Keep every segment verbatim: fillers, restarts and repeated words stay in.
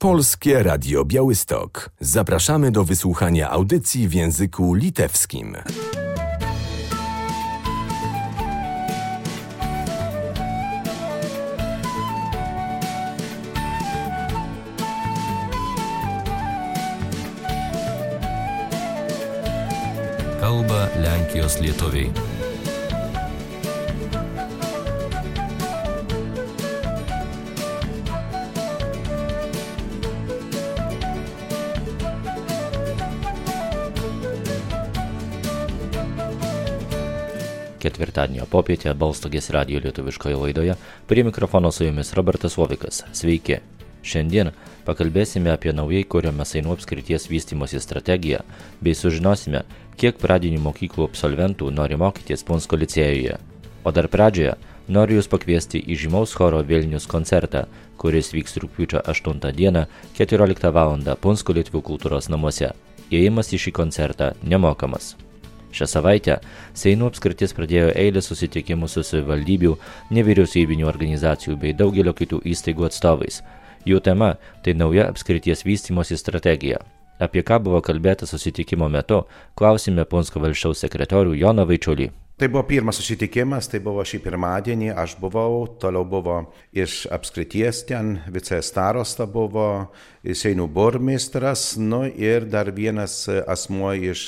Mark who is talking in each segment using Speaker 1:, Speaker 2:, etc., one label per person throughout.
Speaker 1: Polskie Radio Białystok. Zapraszamy do wysłuchania audycji w języku litewskim.
Speaker 2: Kalba Lenkijos lietuviai. Ketvirtadienio popietę Balstogės radijo lietuviškoje laidoje prie mikrofono su jumis Robertas Vovikas. Sveiki! Šiandien pakalbėsime apie naujai kuriamą Seinų apskrities vystymosi strategiją bei sužinosime, kiek pradinių mokyklų absolventų nori mokytis Punsko licėjuje. O dar pradžioje noriu jūs pakviesti į žymaus choro Vilnius koncertą, kuris vyks rugpjūčio aštuntą dieną keturioliktą valandą Punsko Litvių kultūros namuose. Įėjimas į šį koncertą nemokamas. Šią savaitę Seinų apskritis pradėjo eilę susitikimų su savivaldybių, nevyriausybinių organizacijų bei daugelio kitų įstaigų atstovais. Jų tema – tai nauja apskrities vystymosi strategija. Apie ką buvo kalbėta susitikimo metu, klausime Punsko valsčiaus sekretorių Joną Vaičiulį.
Speaker 3: Tai buvo pirmas susitikimas, tai buvo šį pirmadienį, aš buvau, toliau buvo iš apskrities ten, vicestarosta buvo, Seinų burmistras, nu ir dar vienas asmuo iš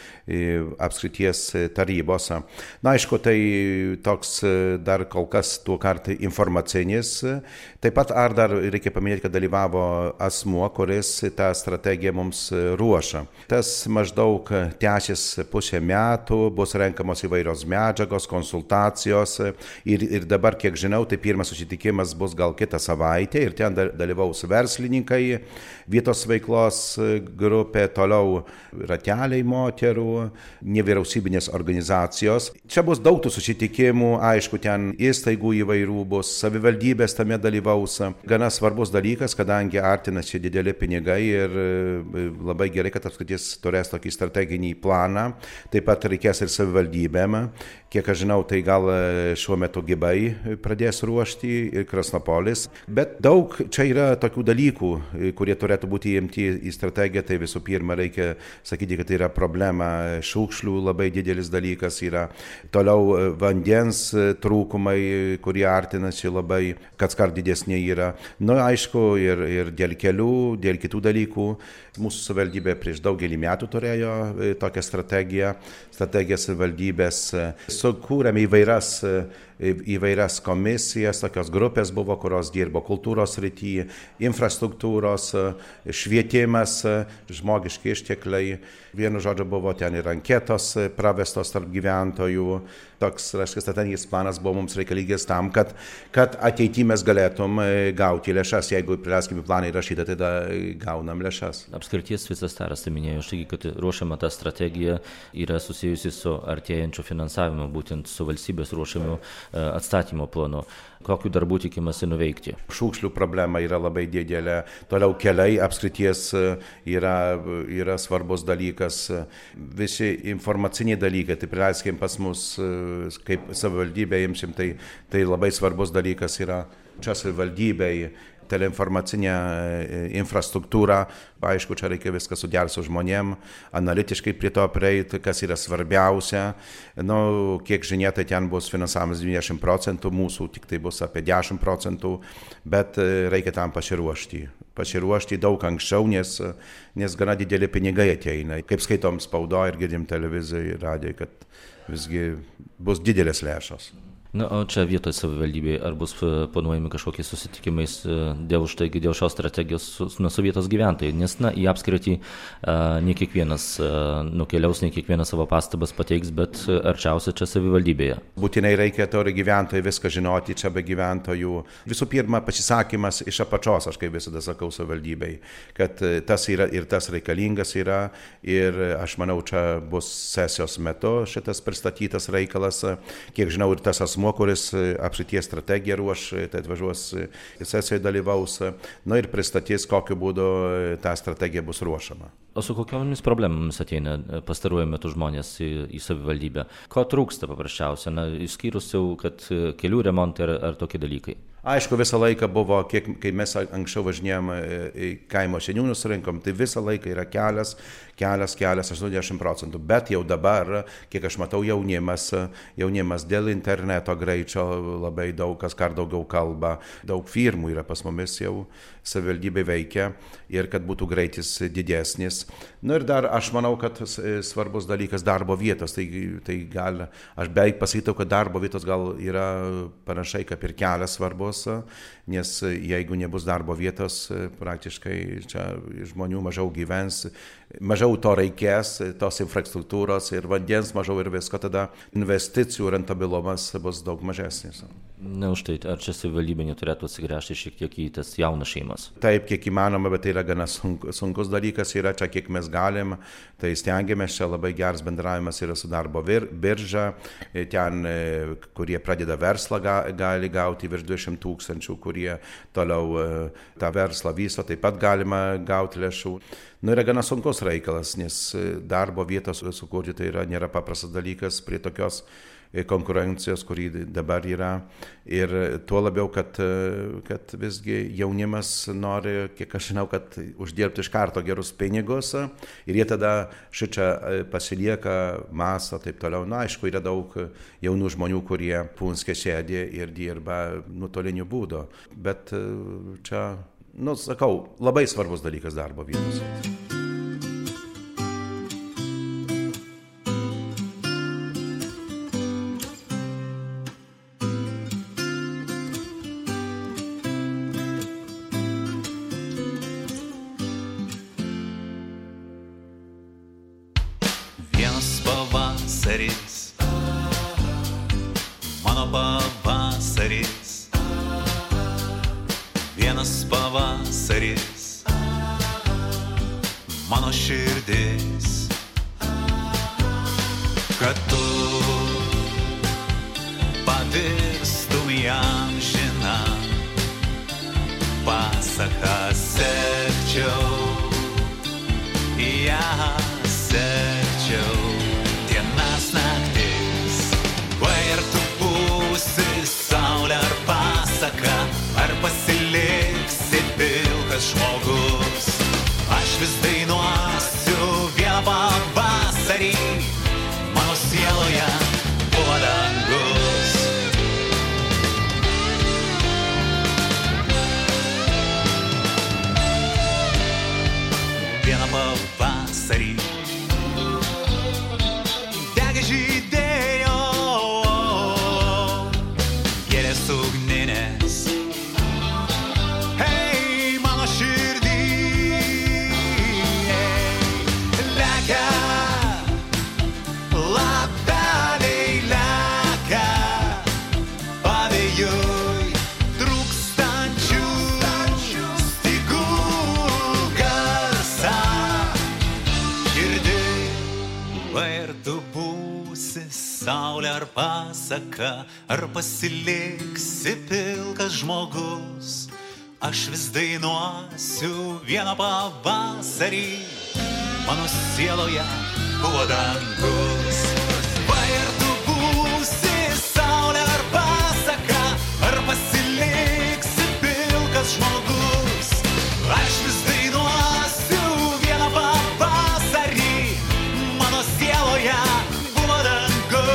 Speaker 3: apskrities tarybos. Na, aišku, tai toks dar kol kas tuo kartą informacinis. Taip pat ar dar reikia paminėti, kad dalyvavo asmuo, kuris tą strategiją mums ruošia. Tas maždaug tęsis pusę metų, bus renkamos įvairios medžiagos, konsultacijos ir, ir dabar, kiek žinau, tai pirmas susitikimas bus gal kitą savaitę ir ten dalyvaus verslininkai, vietos veiklos grupė, toliau rateliai moterų, nevyriausybinės organizacijos. Čia bus daug tų susitikimų, aišku, ten įstaigų įvairių bus, savivaldybės tame dalyvaus. Gana svarbus dalykas, kadangi artinasi dideli pinigai ir labai gerai, kad apskritis turės tokį strateginį planą. Taip pat reikės ir savivaldybėm. Kiek aš žinau, tai gal šiuo metu Gibai pradės ruošti ir Krasnopolis. Bet daug čia yra tokių dalykų, kurie turėtų būti įimti į strategiją. Tai visų pirma reikia sakyti, kad tai yra problema šiukšlių, labai didelis dalykas yra. Toliau vandens trūkumai, kurie artinasi labai, kad skar didesnė yra. Nu, aišku, ir, ir dėl kelių, dėl kitų dalykų. Mūsų savivaldybė prieš daugelį metų turėjo tokią strategiją. Strategija savivaldybės sukūrėme įvairias, įvairias komisijas, tokios grupės buvo, kurios dirbo kultūros srityje, infrastruktūros, švietimas, žmogiški ištekliai. Vienu žodžiu buvo ten ir anketos pravestos tarp gyventojų. Toks, reiškia, strateginis planas buvo mums reikalingas tam, kad, kad ateityje mes galėtum gauti lėšas. Jeigu prileiskime planą įrašytą, tada gaunam lėšas.
Speaker 2: Apskrities vicestaras minėjo, kad ruošiama ta strategija yra susijusi su artėjančiu finansavimu, būtent su valstybės ruošiamu atstatymo planu. Kokių darbų tikimasi nuveikti?
Speaker 3: Šiukšlių problema yra labai didelė. Toliau keliai apskrities yra, yra svarbus dalykas. Visi informaciniai dalykai, tai prileiskim pas mus, kaip savivaldybė imsim, tai, tai labai svarbus dalykas yra čia savivaldybei. Teleinformacinė infrastruktūra, aišku, čia reikia viską sudėti su žmonėm, analitiškai prie to prieiti, kas yra svarbiausia. Nu, kiek žinia, tai ten bus finansavimas dvidešimt procentų, mūsų tik tai bus apie dešimt procentų, bet reikia tam pasiruošti. Pasiruošti daug anksčiau, nes, nes gana dideli pinigai ateina. Kaip skaitom spaudoje ir girdim televizijoje ir radijoje, kad visgi bus didelės lėšos.
Speaker 2: Na, o čia vietoje savivaldybėje, ar bus planuojami kažkokie susitikimai dėl, štai, dėl šios strategijos su, nu, su vietos gyventojai? Nes, na, į apskritį a, ne kiekvienas a, nukeliaus, ne kiekvienas savo pastabas pateiks, bet arčiausia čia savivaldybėje.
Speaker 3: Būtinai reikia turi gyventojai viską žinoti, čia be gyventojų. Visų pirma, pasisakymas iš apačios, aš kaip visada sakau savivaldybei, kad tas yra ir tas reikalingas yra. Ir aš manau, čia bus sesijos metu šitas pristatytas reikalas. Kiek žinau, ir tas asmuo, kuris apskrities strategiją ruoš, tai atvažiuos sesijoje dalyvaus, nu ir pristatys, kokiu būdu ta strategija bus ruošiama.
Speaker 2: O su kokiomis problemomis ateina pastaruoju metu žmonės į, į savivaldybę? Ko trūksta paprasčiausia, na, išskyrus jau, kad kelių remontai ar, ar tokie dalykai?
Speaker 3: Aišku, visą laiką buvo, kiek, kai mes anksčiau važinėjom į kaimo seniūnus rinkom, tai visą laiką yra kelias, kelias, kelias, aštuoniasdešimt procentų. Bet jau dabar, kiek aš matau, jaunimas, jaunimas dėl interneto greičio labai daug, kas kar daugiau kalba, daug firmų yra pas mumis jau savivaldybė veikia ir kad būtų greitis didesnis. Na ir dar aš manau, kad svarbus dalykas darbo vietos. Tai, tai gal, aš beveik pasakytau, kad darbo vietos gal yra panašiai kaip ir kelias svarbus, nes jeigu nebus darbo vietos, praktiškai čia žmonių mažiau gyvens, mažiau to reikės, tos infrastruktūros ir vandens mažiau ir visko, tada investicijų rentabilumas bus daug mažesnis.
Speaker 2: Na už tai, ar čia savivaldybė neturėtų atsigręžti šiek tiek į tas jaunas šeimas?
Speaker 3: Taip, kiek įmanoma, bet tai yra gana sunkus dalykas, yra čia kiek mes galim, tai stengiamės, čia labai geras bendravimas yra su darbo birža, ten, kurie pradeda verslą, gali gauti virš dvidešimt tūkstančių, kurie toliau tą verslą vysto, taip pat galima gauti lėšų. Nu, yra gana sunkus reikalas, nes darbo vietos sukurti tai yra, nėra paprastas dalykas prie tokios konkurencijos, kuri dabar yra. Ir tuo labiau, kad, kad visgi jaunimas nori, kiek aš žinau, kad uždirbti iš karto gerus pinigus ir jie tada šičia pasilieka, mąsto, taip toliau. Na, aišku, yra daug jaunų žmonių, kurie Punske sėdi ir dirba nuotoliniu būdu. Bet čia, nu, sakau, labai svarbus dalykas darbo vietos.
Speaker 4: Mano pavasaris, vienas pavasaris, mano širdis, kad tu pavirstum į amžiną pasaką, sekčiau, ją sekčiau. Dienas naktis, vai ar tu būsi saulė ar pasaka, ar pasiliksi pilkas žmogus. Aš vis dainuosiu vieną pavasarį, mano sieloje buvo dangus. Vieną pavasarį žydėjo gėlės ugninės. Hei, mano širdį, lekia, lapeliai lekia, pavėjui trūkstančių stygų garsą. Girdi, vai ir tu saulė ar pasaka, ar pasiliksi pilkas žmogus. Aš vis dainuosiu vieną pavasarį, mano sieloje buvo dangus. Vai ir tu būsi saulė ar pasaka, ar pasiliksi pilkas žmogus. Aš vis dainuosiu vieną pavasarį, mano sieloje buvo dangus.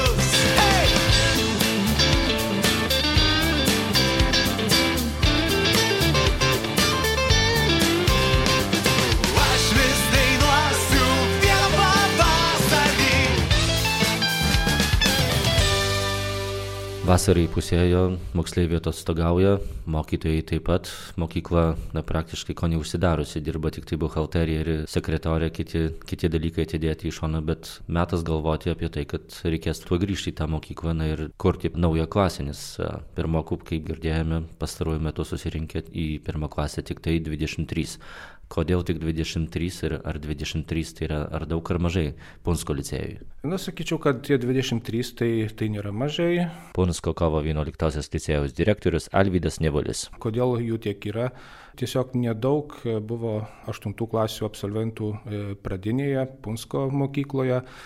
Speaker 2: Vasarai pusėjo, moksleiviai atostogauja, mokytojai taip pat, mokykla na, praktiškai ko neužsidariusi, dirba tik tai buhalterija ir sekretorė, kiti, kiti dalykai atidėti į šoną, bet metas galvoti apie tai, kad reikės tuo grįžti į tą mokyklą na, ir kurti naują klasę, nes pirmokų, kaip girdėjome, pastaruoju metu susirinkė į pirmą klasę tik tai dvidešimt trys. Kodėl tik dvidešimt trys ir ar dvidešimt trys tai yra ar daug ar mažai Punsko licėjui?
Speaker 5: Na, sakyčiau, kad tie dvidešimt trys tai, tai nėra mažai.
Speaker 2: Punsko kovo vienuoliktosios licėjaus direktorius Alvydas Nevulis.
Speaker 5: Kodėl jų tiek yra? Tiesiog nedaug buvo aštuntų klasių absolventų pradinėje Punsko mokykloje.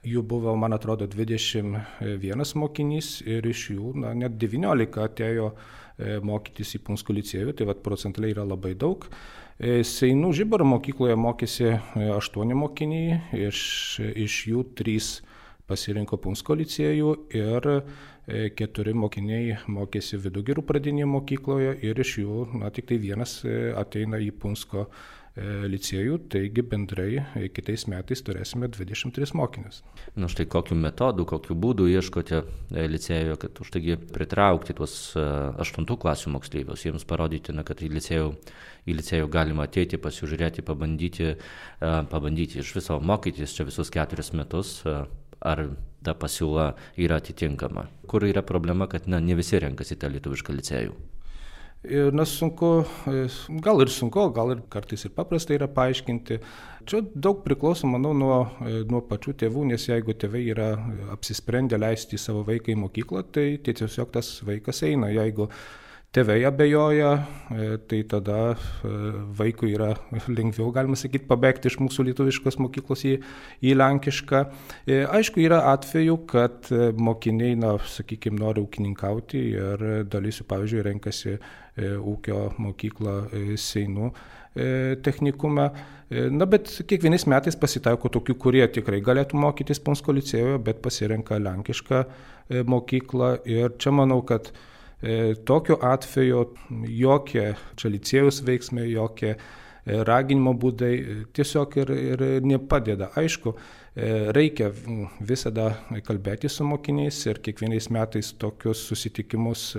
Speaker 5: jų buvo, man atrodo, dvidešimt vienas mokinys ir iš jų na, net devyniolika atėjo mokytis į Punsko licėjų, tai vat, procentaliai yra labai daug. Seinų Žibaro mokykloje mokėsi aštuoni mokiniai, iš, iš jų trys pasirinko Punsko licėjų ir keturi mokiniai mokėsi Vidugirių pradinėje mokykloje ir iš jų na, tik tai vienas ateina į Punsko licėjų, taigi bendrai kitais metais turėsime dvidešimt tris mokinius.
Speaker 2: Na štai kokiu metodu, kokiu būdu ieškote licėjuje, kad už taigi pritraukti tuos aštuntų klasių moksleivius, jiems parodyti, na, kad į licėjų, į licėjų galima ateiti, pasižiūrėti, pabandyti, pabandyti iš viso mokytis čia visus keturis metus, ar ta pasiūla yra atitinkama. Kur yra problema, kad na, ne visi renkasi tą lietuvišką licėjų?
Speaker 5: Na, sunku, gal ir sunku, gal ir kartais ir paprastai yra paaiškinti. Čia daug priklauso, manau, nuo, nuo pačių tėvų, nes jeigu tėvai yra apsisprendę leisti savo vaiką į mokyklą, tai tiesiog tas vaikas eina. Jeigu tėvai abejoja, tai tada vaikui yra lengviau, galima sakyti, pabėgti iš mūsų lietuviškos mokyklos į, į lenkišką. Aišku, yra atveju, kad mokiniai, na, sakykime, nori ūkininkauti ir dalis jų, pavyzdžiui, renkasi ūkio mokyklą Seinų technikume. Na, bet kiekvienais metais pasitaiko tokių, kurie tikrai galėtų mokytis Punsko licėjoje, bet pasirenka lenkišką mokyklą. Ir čia manau, kad tokiu atveju jokie čia licėjus veiksmai, jokie raginimo būdai tiesiog ir, ir nepadeda. Aišku, reikia visada kalbėti su mokiniais ir kiekvienais metais tokius susitikimus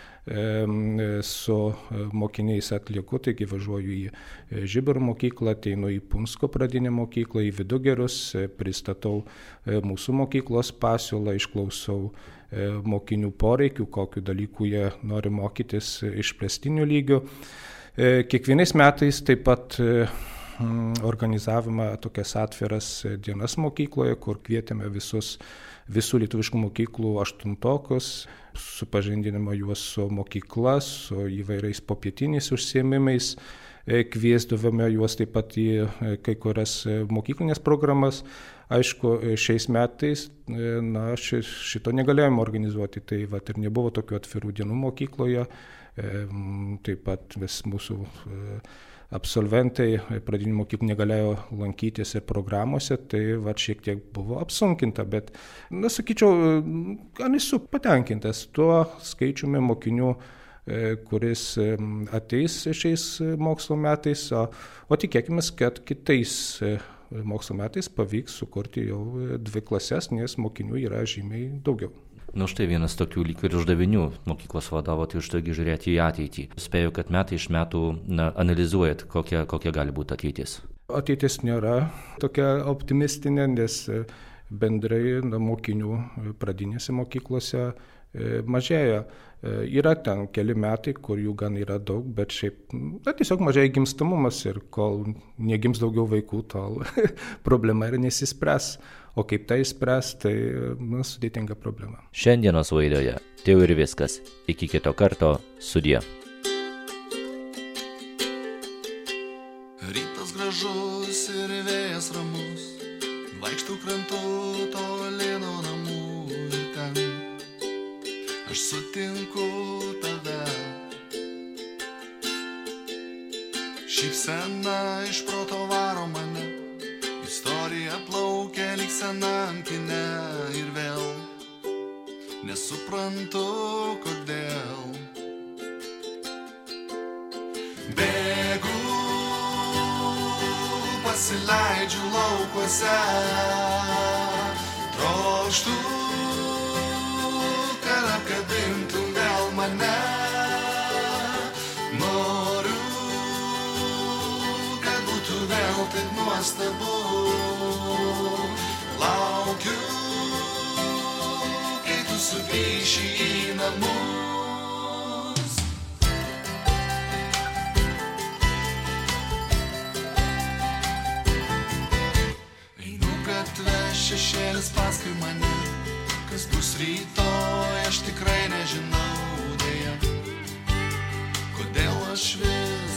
Speaker 5: su mokiniais atlieku, taigi važiuoju į Žibaro mokyklą, ateinu į Punsko pradinę mokyklą, į Vidugerius, pristatau mūsų mokyklos pasiūlą, išklausau mokinių poreikių, kokiu dalykų jie nori mokytis išplėstiniu lygiu. Kiekvienais metais taip pat organizavome tokias atviras dienas mokykloje, kur kvietėme visus visų lietuviškų mokyklų aštuntokus, supažindinimo juos su mokykla, su įvairiais popietiniais užsiėmimais, kviesdavome juos taip pat į kai kurias mokyklinės programas. Aišku, šiais metais na, ši, šito negalėjome organizuoti, tai vat, ir nebuvo tokių atvirų dienų mokykloje, taip pat vis mūsų absolventai pradinių mokyklų negalėjo lankytis ir programuose, tai va, šiek tiek buvo apsunkinta, bet, na, sakyčiau, gan esu patenkintas tuo skaičiumi mokinių, kuris ateis šiais mokslo metais, o, o tikėkime, kad kitais mokslo metais pavyks sukurti jau dvi klases, nes mokinių yra žymiai daugiau.
Speaker 2: Na štai vienas tokių lyg ir uždavinių mokyklos vadovo, tai užtagi žiūrėti į ateitį. Spėju, kad metai iš metų na, analizuojat, kokia, kokia gali būti ateitis.
Speaker 5: Ateitis nėra tokia optimistinė, nes bendrai na, mokinių pradinėse mokyklose mažėja. Yra ten keli metai, kur jų gan yra daug, bet šiaip na, tiesiog mažėja gimstamumas ir kol negims daugiau vaikų, tol problema ir nesispręs. O kaip tai spręs, tai na, sudėtinga problema.
Speaker 2: Šiandienos laidoje tai jau ir viskas. Iki kito karto, sudie.
Speaker 6: Rytas gražus ir vėjas ramus, vaikštau krantu toli nuo namų ir ten aš sutinku tave. Šypsena iš proto varo mane, istorija plaukia lyg senam kine ir vėl nesuprantu kodėl. Bėgu, pasileidžiu laukuose, trokštu, kad apkabintum vėl mane. Noriu, kad būtų vėl taip nuostabu. Laukiu, kai tu sugrįši į namus. Einu gatve, šešėlis paskui mane, kas bus rytoj, aš tikrai nežinau, deja, kodėl aš vis